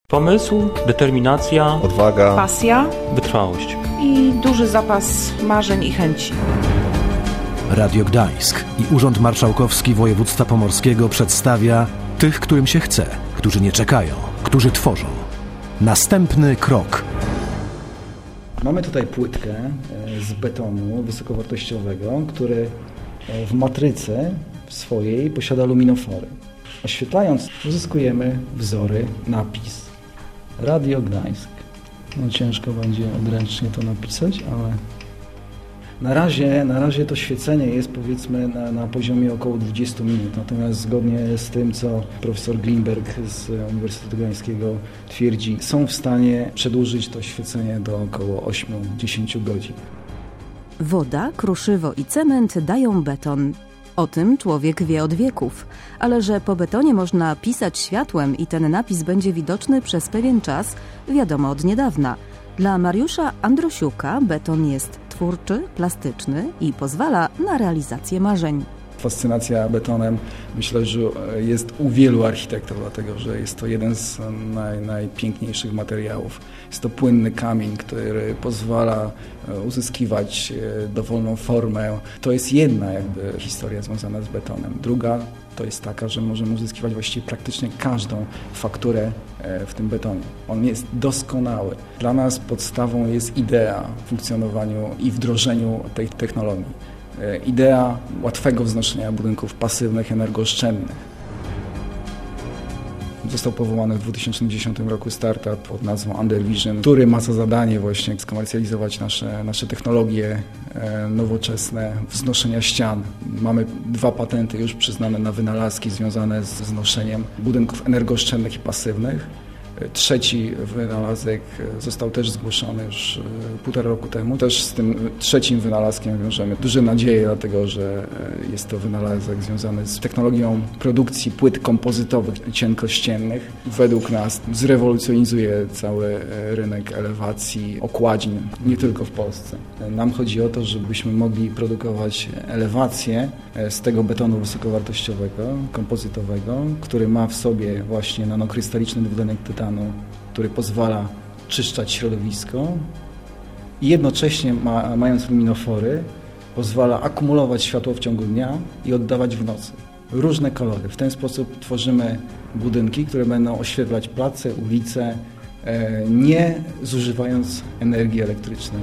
Pomysł, determinacja, odwaga, pasja, wytrwałość i duży zapas marzeń i chęci. Radio Gdańsk i Urząd Marszałkowski Województwa Pomorskiego przedstawia tych, którym się chce, którzy nie czekają, którzy tworzą. Następny krok. Mamy tutaj płytkę z betonu wysokowartościowego, który w matryce swojej posiada luminofory. Oświetlając uzyskujemy wzory, napis Radio Gdańsk. No ciężko będzie odręcznie to napisać, ale na razie to świecenie jest powiedzmy na poziomie około 20 minut. Natomiast zgodnie z tym, co profesor Glimberg z Uniwersytetu Gdańskiego twierdzi, są w stanie przedłużyć to świecenie do około 8-10 godzin. Woda, kruszywo i cement dają beton. O tym człowiek wie od wieków, ale że po betonie można pisać światłem i ten napis będzie widoczny przez pewien czas, wiadomo od niedawna. Dla Mariusza Androsiuka beton jest twórczy, plastyczny i pozwala na realizację marzeń. Fascynacja betonem myślę, że jest u wielu architektów, dlatego że jest to jeden z najpiękniejszych materiałów. Jest to płynny kamień, który pozwala uzyskiwać dowolną formę. To jest jedna jakby historia związana z betonem. Druga to jest taka, że możemy uzyskiwać właściwie praktycznie każdą fakturę w tym betonie. On jest doskonały. Dla nas podstawą jest idea w funkcjonowaniu i wdrożeniu tej technologii. Idea łatwego wznoszenia budynków pasywnych, energooszczędnych. Został powołany w 2010 roku startup pod nazwą Undervision, który ma za zadanie właśnie skomercjalizować nasze technologie nowoczesne wznoszenia ścian. Mamy 2 patenty już przyznane na wynalazki związane z wznoszeniem budynków energooszczędnych i pasywnych. Trzeci wynalazek został też zgłoszony już 1,5 roku temu. Też z tym trzecim wynalazkiem wiążemy duże nadzieje, dlatego że jest to wynalazek związany z technologią produkcji płyt kompozytowych cienkościennych. Według nas zrewolucjonizuje cały rynek elewacji, okładzin, nie tylko w Polsce. Nam chodzi o to, żebyśmy mogli produkować elewację z tego betonu wysokowartościowego, kompozytowego, który ma w sobie właśnie nanokrystaliczny dwutlenek tytanu, który pozwala czyszczać środowisko i jednocześnie mając luminofory pozwala akumulować światło w ciągu dnia i oddawać w nocy. Różne kolory. W ten sposób tworzymy budynki, które będą oświetlać place, ulice, nie zużywając energii elektrycznej.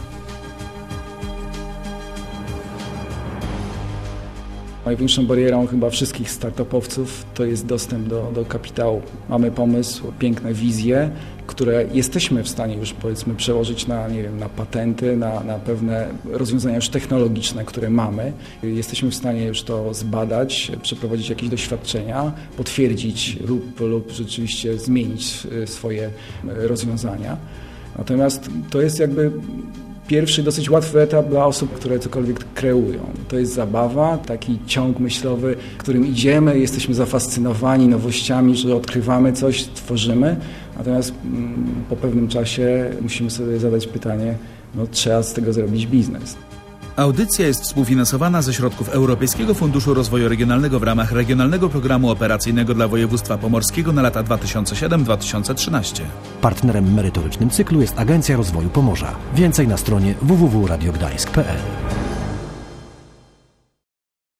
Największą barierą chyba wszystkich startupowców to jest dostęp do kapitału. Mamy pomysł, piękne wizje, które jesteśmy w stanie już powiedzmy przełożyć na patenty, na pewne rozwiązania już technologiczne, które mamy. Jesteśmy w stanie już to zbadać, przeprowadzić jakieś doświadczenia, potwierdzić lub rzeczywiście zmienić swoje rozwiązania. Natomiast to jest jakby pierwszy, dosyć łatwy etap dla osób, które cokolwiek kreują. To jest zabawa, taki ciąg myślowy, którym idziemy, jesteśmy zafascynowani nowościami, że odkrywamy coś, tworzymy. Natomiast po pewnym czasie musimy sobie zadać pytanie, trzeba z tego zrobić biznes. Audycja jest współfinansowana ze środków Europejskiego Funduszu Rozwoju Regionalnego w ramach Regionalnego Programu Operacyjnego dla Województwa Pomorskiego na lata 2007-2013. Partnerem merytorycznym cyklu jest Agencja Rozwoju Pomorza. Więcej na stronie www.radiogdańsk.pl.